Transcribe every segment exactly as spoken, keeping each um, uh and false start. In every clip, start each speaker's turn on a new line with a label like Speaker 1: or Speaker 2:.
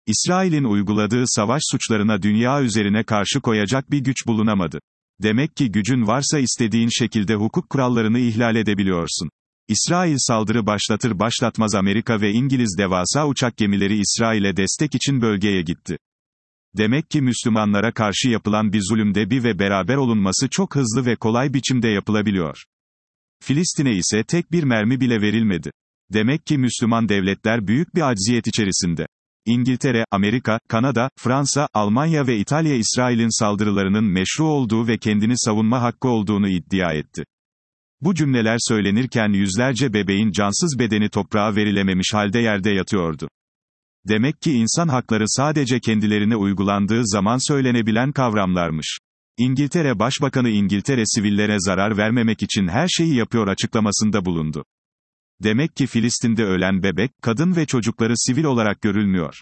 Speaker 1: İsrail'in uyguladığı savaş suçlarına dünya üzerine karşı koyacak bir güç bulunamadı. Demek ki gücün varsa istediğin şekilde hukuk kurallarını ihlal edebiliyorsun. İsrail saldırı başlatır başlatmaz Amerika ve İngiliz devasa uçak gemileri İsrail'e destek için bölgeye gitti. Demek ki Müslümanlara karşı yapılan bir zulümde bir ve beraber olunması çok hızlı ve kolay biçimde yapılabiliyor. Filistin'e ise tek bir mermi bile verilmedi. Demek ki Müslüman devletler büyük bir acziyet içerisinde. İngiltere, Amerika, Kanada, Fransa, Almanya ve İtalya İsrail'in saldırılarının meşru olduğu ve kendini savunma hakkı olduğunu iddia etti. Bu cümleler söylenirken yüzlerce bebeğin cansız bedeni toprağa verilememiş halde yerde yatıyordu. Demek ki insan hakları sadece kendilerine uygulandığı zaman söylenebilen kavramlarmış. İngiltere Başbakanı İngiltere sivillere zarar vermemek için her şeyi yapıyor açıklamasında bulundu. Demek ki Filistin'de ölen bebek, kadın ve çocukları sivil olarak görülmüyor.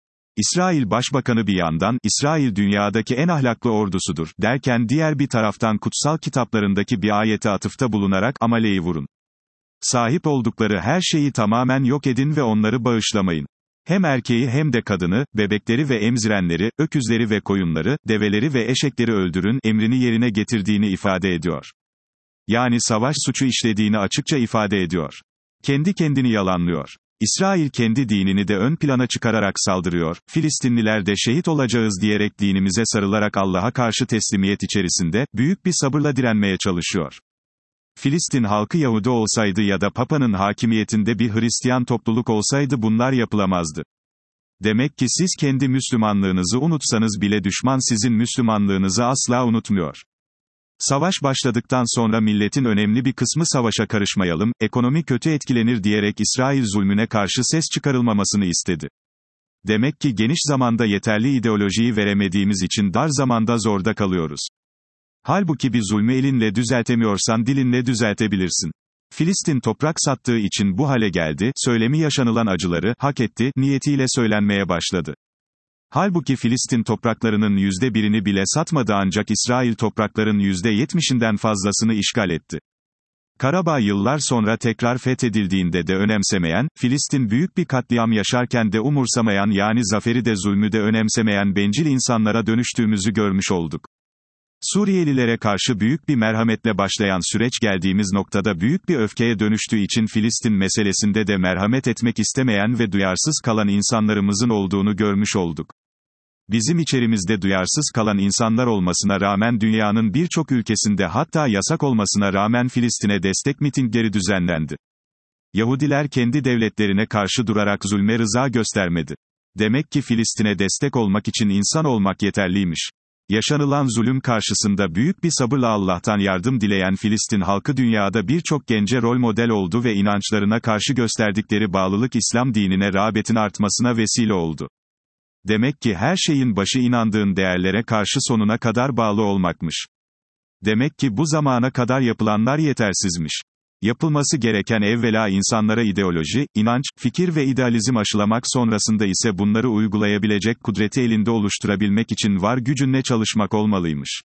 Speaker 1: İsrail Başbakanı bir yandan, İsrail dünyadaki en ahlaklı ordusudur, derken diğer bir taraftan kutsal kitaplarındaki bir ayete atıfta bulunarak, Amale'yi vurun. Sahip oldukları her şeyi tamamen yok edin ve onları bağışlamayın. Hem erkeği hem de kadını, bebekleri ve emzirenleri, öküzleri ve koyunları, develeri ve eşekleri öldürün, emrini yerine getirdiğini ifade ediyor. Yani savaş suçu işlediğini açıkça ifade ediyor. Kendi kendini yalanlıyor. İsrail kendi dinini de ön plana çıkararak saldırıyor, Filistinliler de şehit olacağız diyerek dinimize sarılarak Allah'a karşı teslimiyet içerisinde, büyük bir sabırla direnmeye çalışıyor. Filistin halkı Yahudi olsaydı ya da Papa'nın hakimiyetinde bir Hristiyan topluluk olsaydı bunlar yapılamazdı. Demek ki siz kendi Müslümanlığınızı unutsanız bile düşman sizin Müslümanlığınızı asla unutmuyor. Savaş başladıktan sonra milletin önemli bir kısmı savaşa karışmayalım, ekonomi kötü etkilenir diyerek İsrail zulmüne karşı ses çıkarılmamasını istedi. Demek ki geniş zamanda yeterli ideolojiyi veremediğimiz için dar zamanda zorda kalıyoruz. Halbuki bir zulmü elinle düzeltemiyorsan dilinle düzeltebilirsin. Filistin toprak sattığı için bu hale geldi, söylemi yaşanılan acıları hak etti niyetiyle söylenmeye başladı. Halbuki Filistin topraklarının yüzde birini bile satmadı ancak İsrail toprakların yüzde yetmişinden fazlasını işgal etti. Karabağ yıllar sonra tekrar fethedildiğinde de önemsemeyen, Filistin büyük bir katliam yaşarken de umursamayan yani zaferi de zulmü de önemsemeyen bencil insanlara dönüştüğümüzü görmüş olduk. Suriyelilere karşı büyük bir merhametle başlayan süreç geldiğimiz noktada büyük bir öfkeye dönüştüğü için Filistin meselesinde de merhamet etmek istemeyen ve duyarsız kalan insanlarımızın olduğunu görmüş olduk. Bizim içerimizde duyarsız kalan insanlar olmasına rağmen dünyanın birçok ülkesinde hatta yasak olmasına rağmen Filistin'e destek mitingleri düzenlendi. Yahudiler kendi devletlerine karşı durarak zulme rıza göstermedi. Demek ki Filistin'e destek olmak için insan olmak yeterliymiş. Yaşanılan zulüm karşısında büyük bir sabırla Allah'tan yardım dileyen Filistin halkı dünyada birçok gence rol model oldu ve inançlarına karşı gösterdikleri bağlılık İslam dinine rağbetin artmasına vesile oldu. Demek ki her şeyin başı inandığın değerlere karşı sonuna kadar bağlı olmakmış. Demek ki bu zamana kadar yapılanlar yetersizmiş. Yapılması gereken evvela insanlara ideoloji, inanç, fikir ve idealizm aşılamak sonrasında ise bunları uygulayabilecek kudreti elinde oluşturabilmek için var gücünle çalışmak olmalıymış.